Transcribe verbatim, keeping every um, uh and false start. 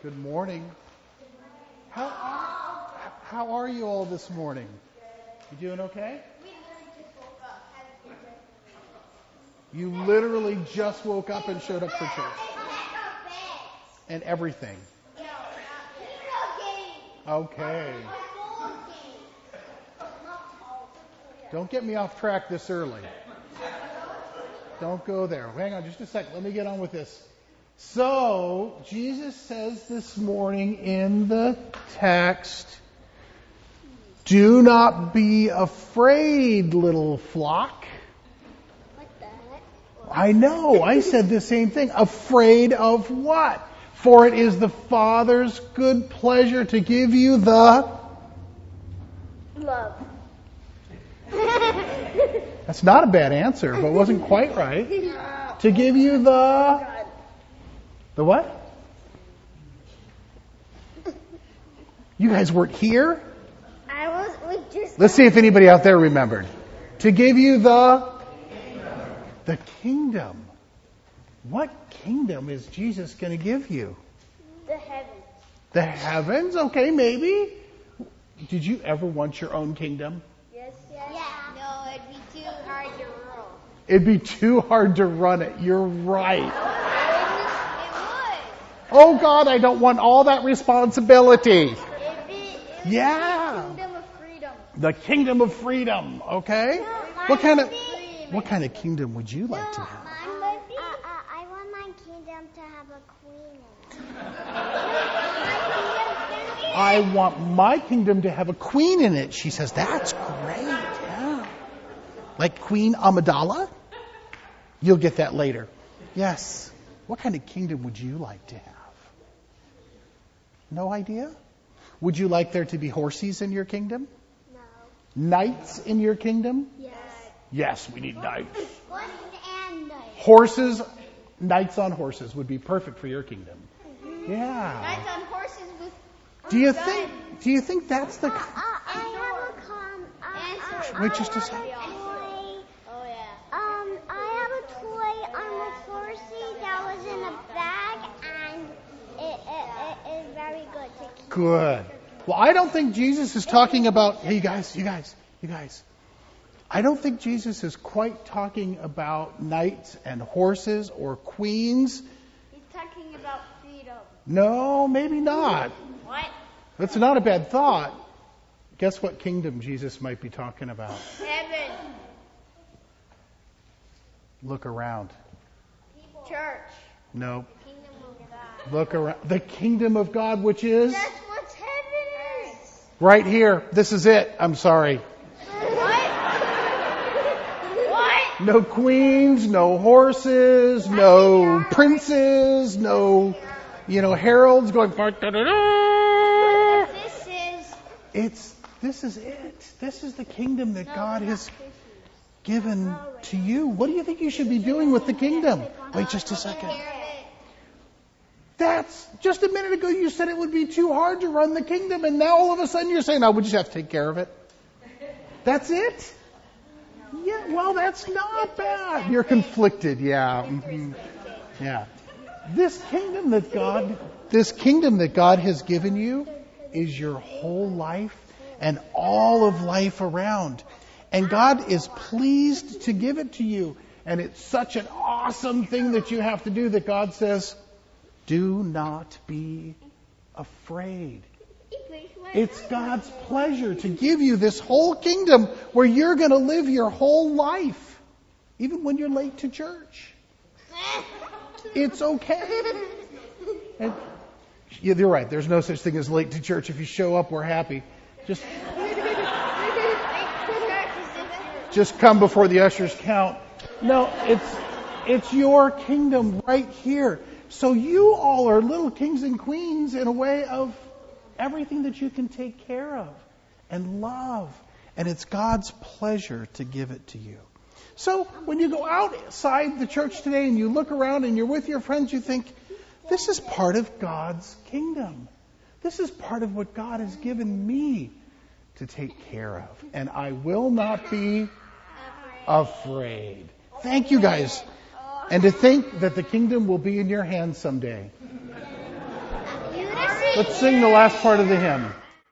Good morning. How how are you all this morning? You doing okay? You literally just woke up and showed up for church. And everything. Okay. Don't get me off track this early. Don't go there. Hang on just a sec. Let me get on with this. So, Jesus says this morning in the text, do not be afraid, little flock. What the heck? I know, I said the same thing. Afraid of what? For it is the Father's good pleasure to give you the... Love. That's not a bad answer, but it wasn't quite right. To give you the... The what? You guys weren't here? I was we just Let's see if anybody out there remembered. To give you the... The kingdom. What kingdom is Jesus going to give you? the heavens. The heavens? Okay, maybe. Did you ever want your own kingdom? Yes, yes. Yeah. No, it'd be too hard to rule. It'd be too hard to run it. You're right. It would. Oh God, I don't want all that responsibility. It'd be, it'd Yeah. be the kingdom of freedom. The kingdom of freedom, okay? No, What kind of mine what kind of kingdom would you like to have? Mine would be. Uh, uh, I want my kingdom to have a queen in it. I want my kingdom to have a queen in it. She says, that's great. Yeah. Like Queen Amidala? You'll get that later. Yes. What kind of kingdom would you like to have? No idea? Would you like there to be horses in your kingdom? No. Knights in your kingdom? Yes. Yes, we need knights. What and the Horses, knights on horses would be perfect for your kingdom. Yeah. Knights on horses with. Do you think? Do you think that's the? Uh, I have a com. Uh, Answer. Wait just a second. Oh yeah. Um, I have a toy on the horsey that was in a bag, and it, it, it is very good to keep. Good. Well, I don't think Jesus is talking about. Hey, you guys, you guys, you guys. I don't think Jesus is quite talking about knights and horses or queens. He's talking about freedom. No, maybe not. What? That's not a bad thought. Guess what kingdom Jesus might be talking about? Heaven. Look around. Church. No. Kingdom of God. Look around. The kingdom of God, which is That's what heaven is. right here. This is it. I'm sorry. What? What? No queens, no horses, no princes, no, you know, heralds going. This is. It's this is it. This is the kingdom that God has given to you. What do you think you should be doing with the kingdom? Wait just a second. That's just a minute ago you said it would be too hard to run the kingdom, and now all of a sudden you're saying, "No, we just have to take care of it." That's it? Yeah. Well, that's not bad. You're conflicted. Yeah. Mm-hmm. Yeah. This kingdom that God, this kingdom that God has given you, is your whole life and all of life around. And God is pleased to give it to you. And it's such an awesome thing that you have to do that God says, do not be afraid. It's God's pleasure to give you this whole kingdom where you're going to live your whole life, even when you're late to church. It's okay. And yeah, you're right. There's no such thing as late to church. If you show up, we're happy. Just, just come before the ushers count. No, it's it's your kingdom right here. So you all are little kings and queens in a way of everything that you can take care of and love. And it's God's pleasure to give it to you. So when you go outside the church today and you look around and you're with your friends, you think, this is part of God's kingdom. This is part of what God has given me to take care of. And I will not be afraid. Thank you guys. And to think that the kingdom will be in your hands someday. You Let's sing the last part of the hymn.